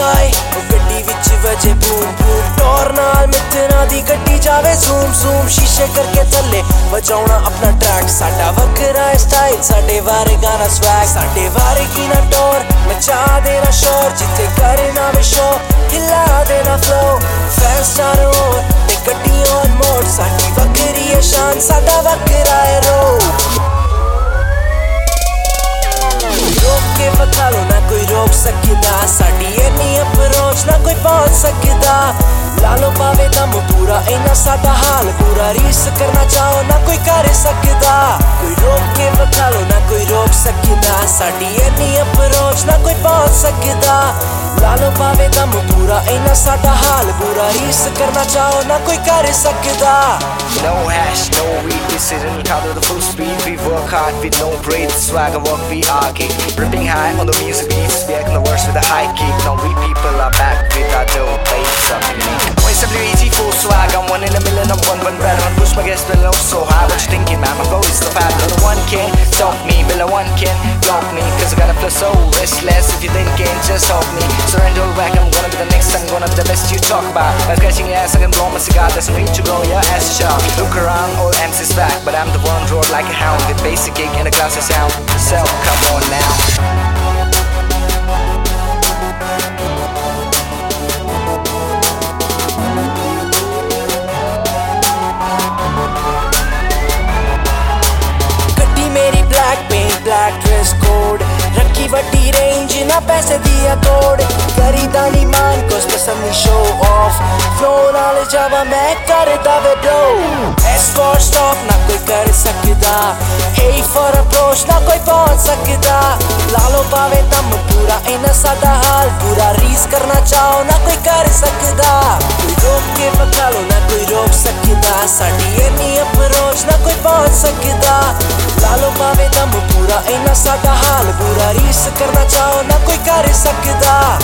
आए गड्डी विच वजे बूम बूम टोर नाल मित्तरां दी गड्डी जावे zoom zoom शीशे करके थल्ले वजाउणा अपना ट्रैक साडा वखरा स्टाइल साडे वारे गाना स्वैग साडे वारे की ना टोर मचा देना शोर जिथे करे ना वे शो हिला देना फ्लो फैंस चारों ओर ते गड्डी ऑन मोड साडी वखरी है शान साडा वखरा है रो रोक के वखा लो ना कोई रोक सकदा साडी इन्नी अप्रोच ना कोई पहुंच सकदा लालो पावे दम पूरा इन्ना साडा हाल पूरा रीस करना चाहो ना कोई कर सकदा कोई रोक के वखा लो ना कोई रोक सकदा साडी इन्नी अप्रोच ना कोई पहुंच सकदा लालो पावे दम पूरा इन्ना साडा हाल पूरा रीस करना चाहो ना कोई कर सकदा No hash, no weed, we sit in car to the full speed. We work hard with no break, swagger work we argue. Ripping high on the music beats, we act the worst with a high kick. Now we people are back with our dope bass, something unique. WAG full swag, I'm one in a million, I'm one better. And push my guest below so high, what you thinking, man? My goal is the path, no one can stop me, below one can block me. Cause I got a plus so restless, if you thinking, just help me. Surrender back, I'm gonna be the next, I'm gonna be the best you talk about. By scratching your ass, I can blow my cigar, doesn't need to blow your ass sharp. Look around, all MC's back, but I'm the one road like a hound with basic gig and a glass of sound. So come on now. गड्डी मेरी black pant black dress code रखी वड्डी range ना पैसे दिया तोड़ करी दानी मान कोस पसंद शो ऑफ फ्लो नाल जावा मैं कर दावे ब्रो एस फॉर स्टॉप ना कोई कर सकदा ए फॉर अप्रोच ना कोई पहुंच सकदा लालो पावे दम पूरा इन्ना साडा हाल पूरा रीस करना चाहो ना कोई कर सकदा कोई रोक के वखा लो ना कोई रोक सकदा साडी इन्नी अप्रोच ना कोई पहुंच सकदा लालो पावे दम पूरा इन्ना साडा हाल पूरा रीस करना चाहो ना कोई कर सकदा